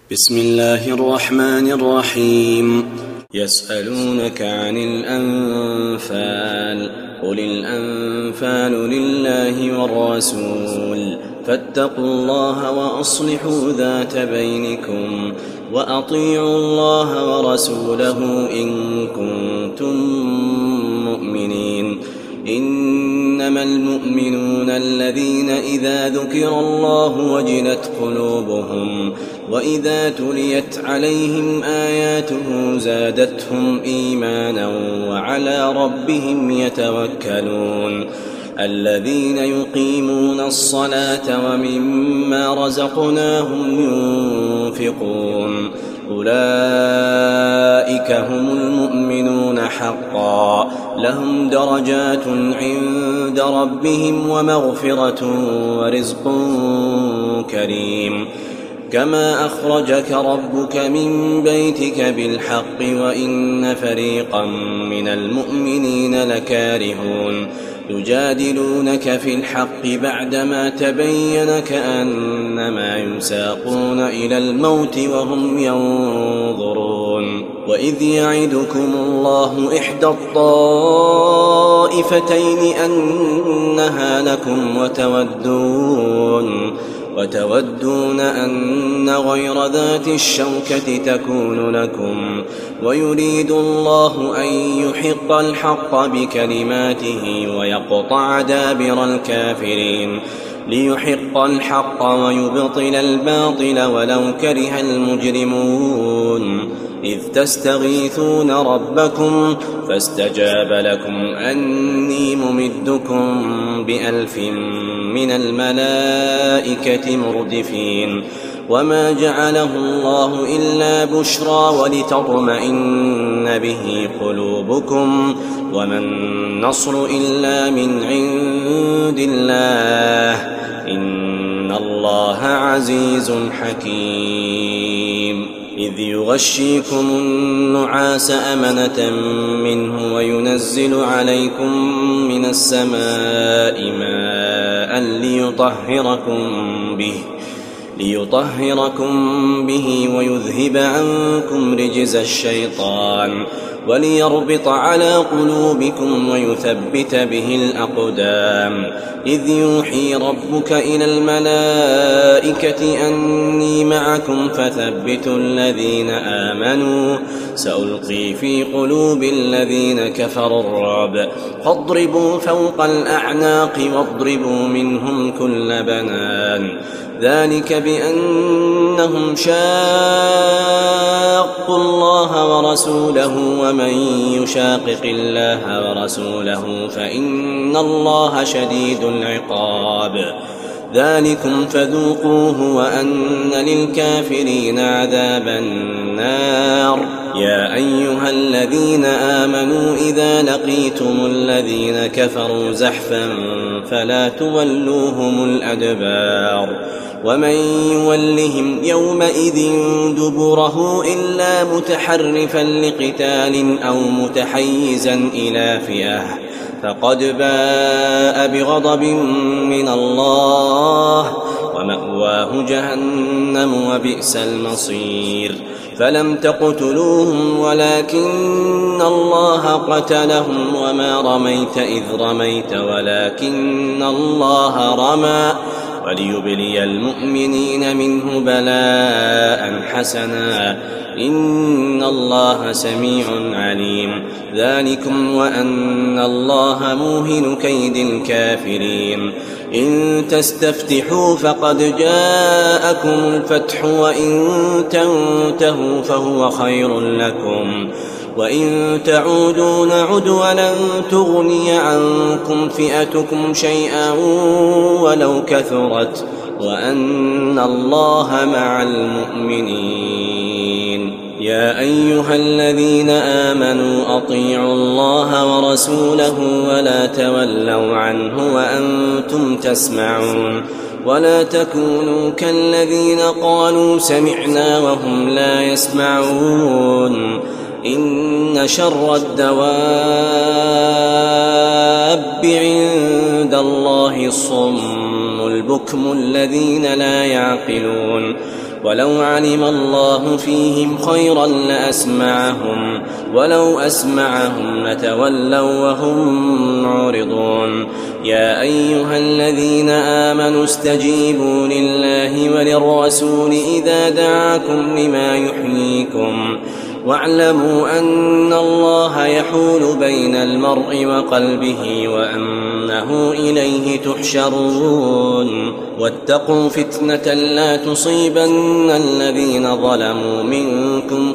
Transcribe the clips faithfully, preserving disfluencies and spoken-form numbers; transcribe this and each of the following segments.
بسم الله الرحمن الرحيم. يسألونك عن الأنفال قل الأنفال لله والرسول فاتقوا الله وأصلحوا ذات بينكم وأطيعوا الله ورسوله إن كنتم مؤمنين. إنما المؤمنون الذين إذا ذكر الله وجلت قلوبهم وإذا تليت عليهم آياته زادتهم إيمانا وعلى ربهم يتوكلون. الذين يقيمون الصلاة ومما رزقناهم ينفقون أولئك هم المؤمنون حقا لهم درجات عند ربهم ومغفرة ورزق كريم. كما أخرجك ربك من بيتك بالحق وإن فريقا من المؤمنين لكارهون يجادلونك في الحق بعدما تبين كأنما يساقون إلى الموت وهم ينظرون. وإذ يعدكم الله إحدى الطائفتين أنها لكم وتودون وتودون أن غير ذات الشوكة تكون لكم ويريد الله أن يحق الحق بكلماته ويقطع دابر الكافرين ليحق الحق ويبطل الباطل ولو كره المجرمون. إذ تستغيثون ربكم فاستجاب لكم أني ممدكم بألف من الملائكة مردفين. وما جعله الله إلا بشرى ولتطمئن به قلوبكم وما النصر إلا من عند الله إن الله عزيز حكيم. إذ يغشيكم النعاس أمنة منه وينزل عليكم من السماء ماء ليطهركم به ليطهركم به ويذهب عنكم رجز الشيطان وليربط على قلوبكم ويثبت به الأقدام. إذ يوحي ربك إلى الملائكة أني معكم فثبتوا الذين آمنوا سألقي في قلوب الذين كفروا الرعب فاضربوا فوق الأعناق واضربوا منهم كل بنان. ذلك بأنهم شاقوا الله ورسوله ومن يشاقق الله ورسوله فإن الله شديد العقاب. ذلكم فذوقوه وأن للكافرين عذاب النار. يا أيها الذين آمنوا إذا لقيتم الذين كفروا زحفا فلا تولوهم الأدبار ومن يولهم يومئذ دبره إلا متحرفا لقتال أو متحيزا إلى فئة فقد باء بغضب من الله ومأواه جهنم وبئس المصير. فلم تقتلوهم ولكن الله قتلهم وما رميت إذ رميت ولكن الله رمى وليبلي المؤمنين منه بلاء حسنا إن الله سميع عليم. ذلكم وأن الله موهن كيد الكافرين. إن تستفتحوا فقد جاءكم الفتح وإن تنتهوا فهو خير لكم وإن تعودوا نعد ولن تغني عنكم فئتكم شيئا ولو كثرت وأن الله مع المؤمنين. يا أيها الذين آمنوا أطيعوا الله ورسوله ولا تولوا عنه وأنتم تسمعون ولا تكونوا كالذين قالوا سمعنا وهم لا يسمعون. إن شر الدواب عند الله الصم البكم الذين لا يعقلون ولو علم الله فيهم خيرا لأسمعهم ولو أسمعهم لتولوا وهم معرضون يا أيها الذين آمنوا استجيبوا لله وللرسول إذا دعاكم لما يحييكم واعلموا أن الله يحول بين المرء وقلبه وأنه إليه تحشرون واتقوا فتنة لا تصيبن الذين ظلموا منكم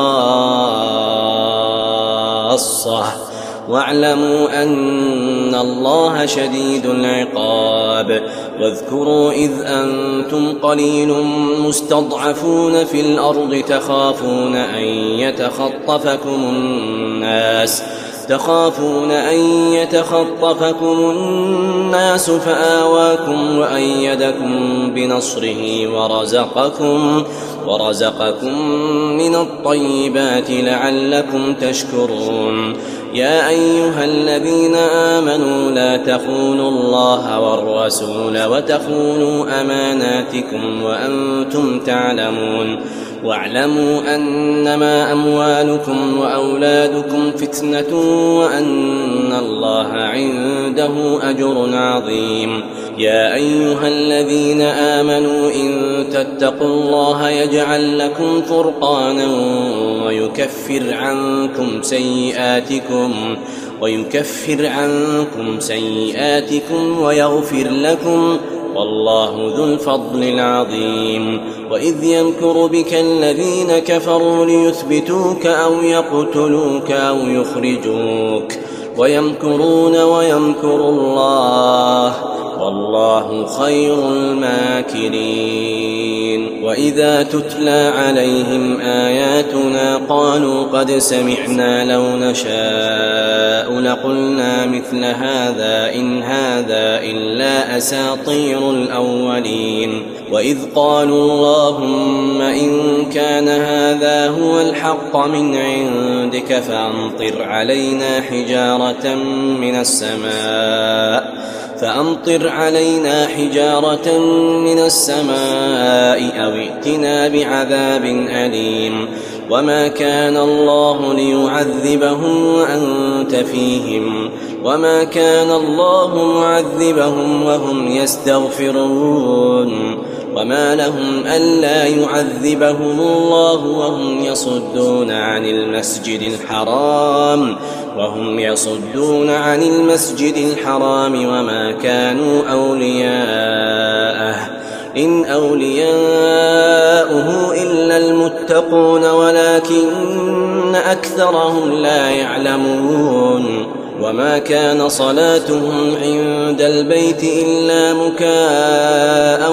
خاصة واعلموا أن الله شديد العقاب واذكروا إذ أنتم قليل مستضعفون في الأرض تخافون أن يتخطفكم الناس تخافون أن يتخطفكم الناس فآواكم وأيدكم بنصره ورزقكم ورزقكم من الطيبات لعلكم تشكرون يا أيها الذين آمنوا لا تخونوا الله والرسول وتخونوا أماناتكم وأنتم تعلمون واعلموا أنما أموالكم وأولادكم فتنة وأن الله عنده أجر عظيم يا أيها الذين آمنوا إن تتقوا الله يجعل لكم فرقانا ويكفر عنكم سيئاتكم ويكفر عنكم سيئاتكم ويغفر لكم والله ذو الفضل العظيم وإذ يمكر بك الذين كفروا ليثبتوك أو يقتلوك أو يخرجوك ويمكرون ويمكر الله والله خير الماكرين وإذا تتلى عليهم آياتنا قالوا قد سمعنا لو نشاء لقلنا مثل هذا إن هذا إلا أساطير الأولين وإذ قالوا اللهم إن كان هذا هو الحق من عندك فأمطر علينا حجارة من السماء فأمطر علينا حجارة من السماء أو ائتنا بعذاب أليم وما كان الله ليعذبهم وأنت فيهم وما كان الله معذبهم وهم يستغفرون وما لهم ألا يعذبهم الله وهم يصدون عن المسجد الحرام وهم يصدون عن المسجد الحرام وما كانوا أولياءه إن أولياؤه إلا المتقون ولكن أكثرهم لا يعلمون وما كان صلاتهم عند البيت إلا مكاء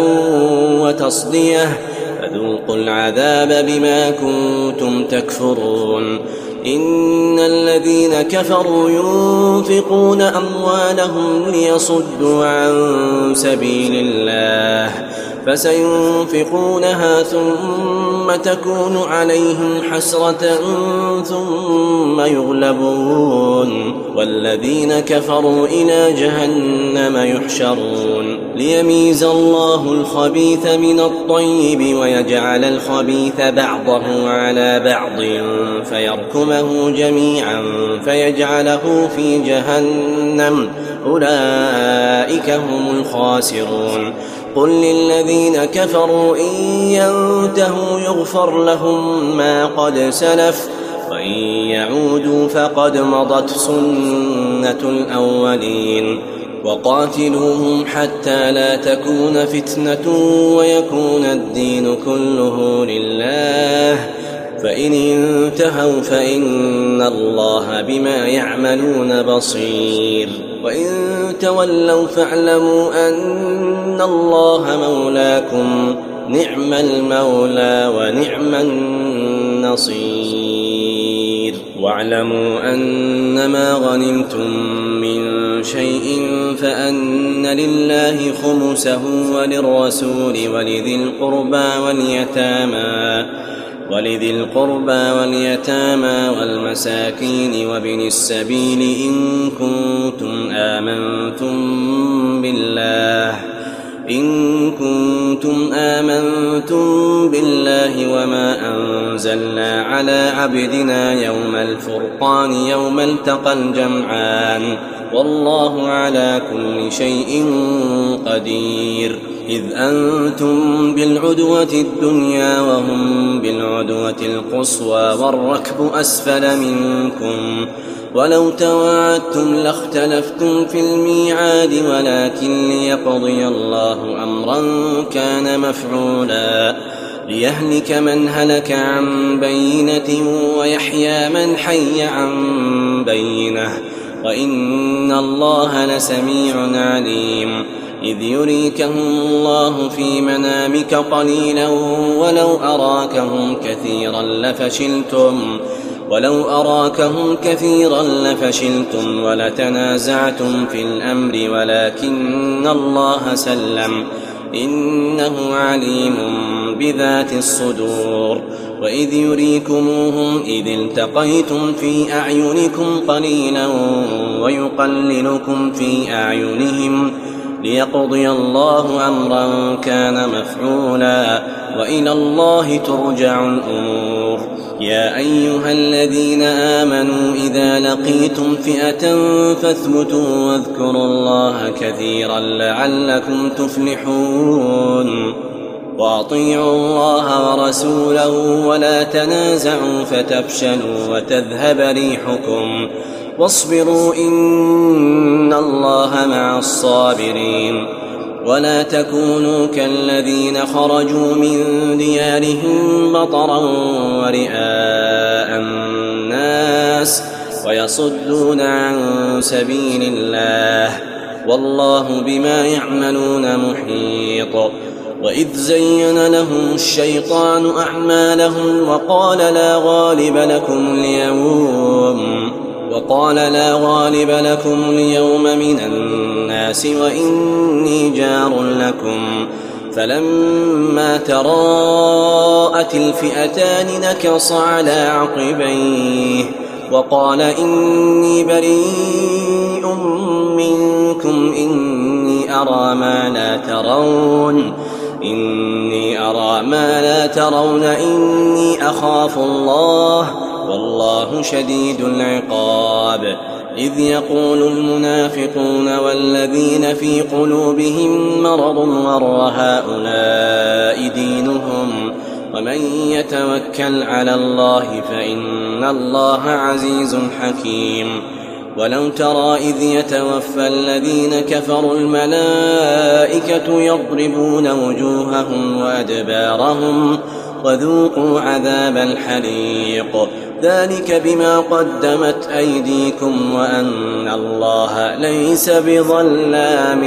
وتصدية فذوقوا العذاب بما كنتم تكفرون إن الذين كفروا ينفقون أموالهم ليصدوا عن سبيل الله فسينفقونها ثم تكون عليهم حسرة ثم يغلبون والذين كفروا إلى جهنم يحشرون ليميز الله الخبيث من الطيب ويجعل الخبيث بعضه على بعض فيركمه جميعا فيجعله في جهنم أولئك هم الخاسرون قل للذين كفروا إن ينتهوا يغفر لهم ما قد سلف وإن يعودوا فقد مضت سنة الأولين وقاتلوهم حتى لا تكون فتنة ويكون الدين كله لله فإن انتهوا فإن الله بما يعملون بصير وإن تولوا فاعلموا أن الله مولاكم نعم المولى ونعم النصير واعلموا أنما غنمتم من شيء فأن لله خمسه وللرسول ولذي القربى واليتامى ولذي القربى واليتامى والمساكين وابن السبيل إن كنتم آمنتم بالله إن كنتم آمنتم بالله وما أنزلنا على عبدنا يوم الفرقان يوم التقى الجمعان والله على كل شيء قدير إذ أنتم بالعدوة الدنيا وهم بالعدوة القصوى والركب أسفل منكم ولو تواعدتم لاختلفتم في الميعاد ولكن ليقضي الله أمرا كان مفعولا ليهلك من هلك عن بينة ويحيى من حي عن بينة وإن الله لسميع عليم إذ يريكهم الله في منامك قليلا ولو أراكهم كثيرا لفشلتم ولو أراكهم كثيرا لفشلتم ولتنازعتم في الأمر ولكن الله سلم إنه عليم بذات الصدور وإذ يريكموهم إذ التقيتم في أعينكم قليلا ويقللكم في أعينهم ليقضي الله أمرا كان مفعولا وإلى الله ترجع الأمور يا أيها الذين آمنوا إذا لقيتم فئة فاثبتوا واذكروا الله كثيرا لعلكم تفلحون وأطيعوا الله ورسوله ولا تنازعوا فتفشلوا وتذهب ريحكم واصبروا إن الله مع الصابرين ولا تكونوا كالذين خرجوا من ديارهم بطرا ورئاء الناس ويصدون عن سبيل الله والله بما يعملون محيط وإذ زين لهم الشيطان أعمالهم وقال لا غالب لكم اليوم وقال لا غالب لكم اليوم من الناس وإني جار لكم فلما تراءت الفئتان نكص على عقبيه وقال إني بريء منكم إني أرى ما لا ترون إني أرى ما لا ترون إني أخاف الله والله شديد العقاب إذ يقول المنافقون والذين في قلوبهم مرض غر هؤلاء دينهم ومن يتوكل على الله فإن الله عزيز حكيم ولو ترى إذ يتوفى الذين كفروا الملائكة يضربون وجوههم وأدبارهم وذوقوا عذاب الحريق ذلك بما قدمت أيديكم وأن الله ليس بظلام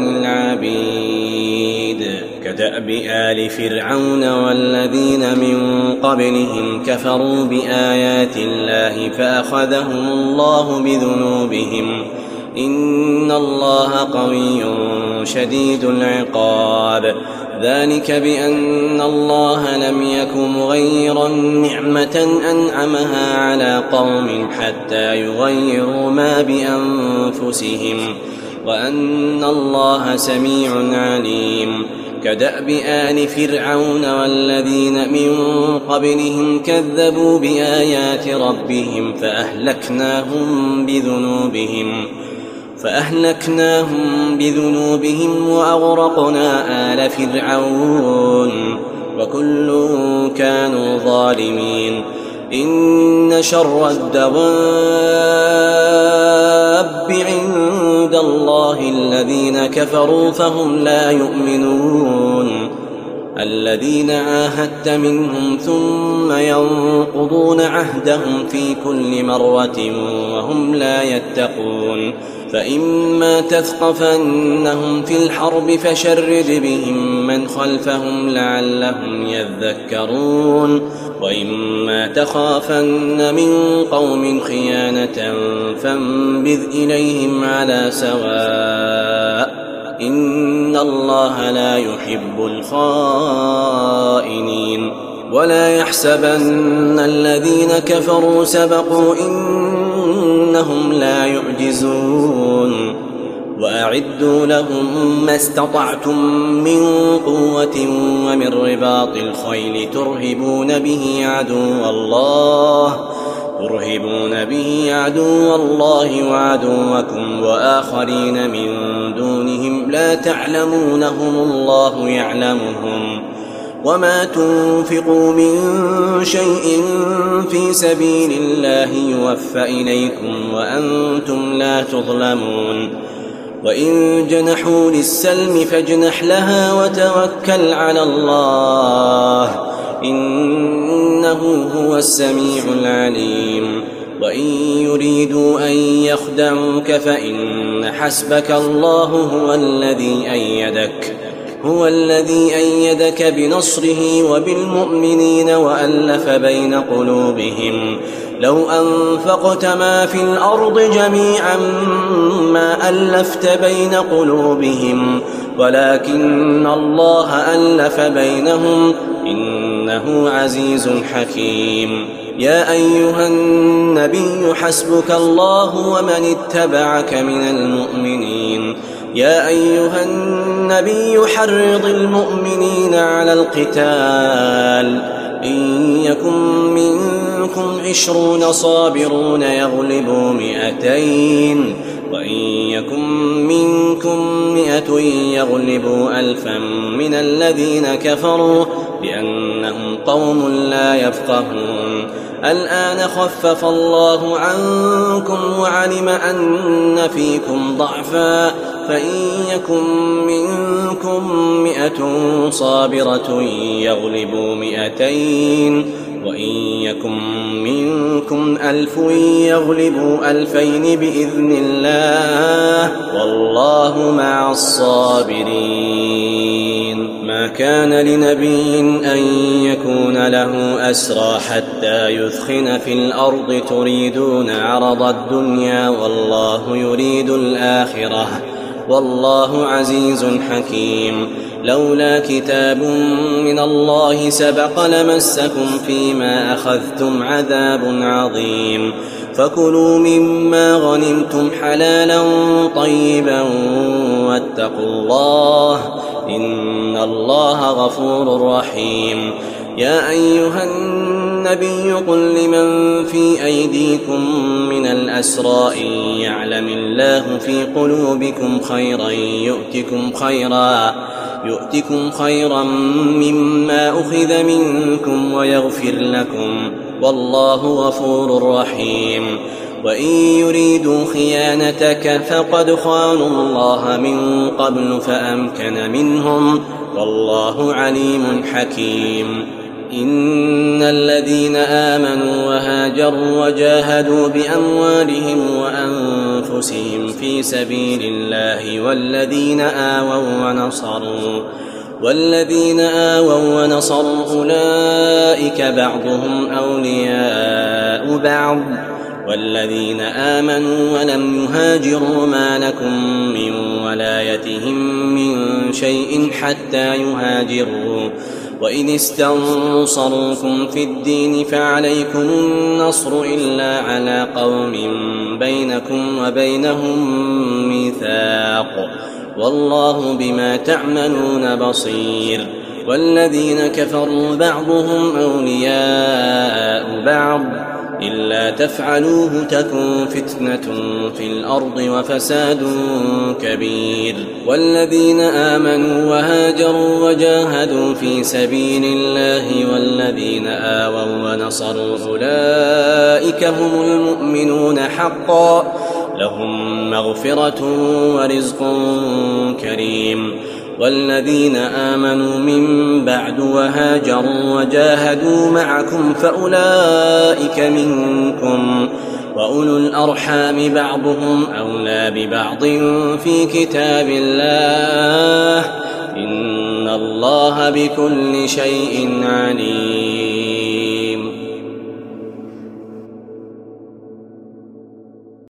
للعبيد كدأب آل فرعون والذين من قبلهم كفروا بآيات الله فأخذهم الله بذنوبهم إن الله قوي شديد العقاب ذلك بأن الله لم يك مغيرا نعمة أنعمها على قوم حتى يغيروا ما بأنفسهم وأن الله سميع عليم كدأب آل فرعون والذين من قبلهم كذبوا بآيات ربهم فأهلكناهم بذنوبهم فأهلكناهم بذنوبهم وأغرقنا آل فرعون وكل كانوا ظالمين إن شر الدواب عند الله الذين كفروا فهم لا يؤمنون الذين عاهدت منهم ثم ينقضون عهدهم في كل مرة وهم لا يتقون فإما تثقفنهم في الحرب فشرد بهم من خلفهم لعلهم يذكرون وإما تخافن من قوم خيانة فانبذ إليهم على سواء إن الله لا يحب الخائنين ولا يحسبن الذين كفروا سبقوا إنهم لا يعجزون وأعدوا لهم ما استطعتم من قوة ومن رباط الخيل ترهبون به عدو الله ترهبون به عدو الله وعدوكم وآخرين من دونهم لا تعلمونهم الله يعلمهم وما تنفقوا من شيء في سبيل الله يوفى إليكم وأنتم لا تظلمون وإن جنحوا للسلم فاجنح لها وتوكل على الله إنه هو السميع العليم وإن يريدوا أن يخدعوك فإن حسبك الله هو الذي أيدك هو الذي أيدك بنصره وبالمؤمنين وألف بين قلوبهم لو أنفقت ما في الأرض جميعا ما ألفت بين قلوبهم ولكن الله ألف بينهم إنه عزيز حكيم يا أيها النبي حسبك الله ومن اتبعك من المؤمنين يا أيها النبي حرض المؤمنين على القتال إن يكن منكم عشرون صابرون يغلبوا مئتين وإن يكن منكم مئة يغلبوا ألفا من الذين كفروا بأنهم قوم لا يفقهون الآن خفف الله عنكم وعلم أن فيكم ضعفا فإن يكن منكم مئة صابرة يغلبوا مئتين وإن يكن منكم ألف يغلبوا ألفين بإذن الله والله مع الصابرين ما كان لنبي أن يكون له أسرى حتى يثخن في الأرض تريدون عرض الدنيا والله يريد الآخرة والله عزيز حكيم لولا كتاب من الله سبق لمسكم فيما أخذتم عذاب عظيم فكلوا مما غنمتم حلالا طيبا واتقوا الله إن الله غفور رحيم يا أيها النبي قل لمن في أيديكم من الأسرى إن يعلم الله في قلوبكم خيرا يؤتكم خيرا يؤتكم خيرا مما أخذ منكم ويغفر لكم والله غفور رحيم وإن يريدوا خيانتك فقد خانوا الله من قبل فأمكن منهم والله عليم حكيم إن الذين آمنوا وهاجروا وجاهدوا بأموالهم وأنفسهم في سبيل الله والذين آووا ونصروا والذين آووا ونصروا أولئك بعضهم أولياء بعض والذين آمنوا ولم يهاجروا ما لكم من ولايتهم من شيء حتى يهاجروا وإن استنصروكم في الدين فعليكم النصر إلا على قوم بينكم وبينهم ميثاق والله بما تعملون بصير والذين كفروا بعضهم أولياء بعض إلا تفعلوه تكن فتنة في الأرض وفساد كبير والذين آمنوا وهاجروا وجاهدوا في سبيل الله والذين آووا ونصروا أولئك هم المؤمنون حقا لهم مغفرة ورزق كريم والذين آمنوا من بعد وهاجروا وجاهدوا معكم فأولئك منكم وأولو الأرحام بعضهم أولى ببعض في كتاب الله إن الله بكل شيء عليم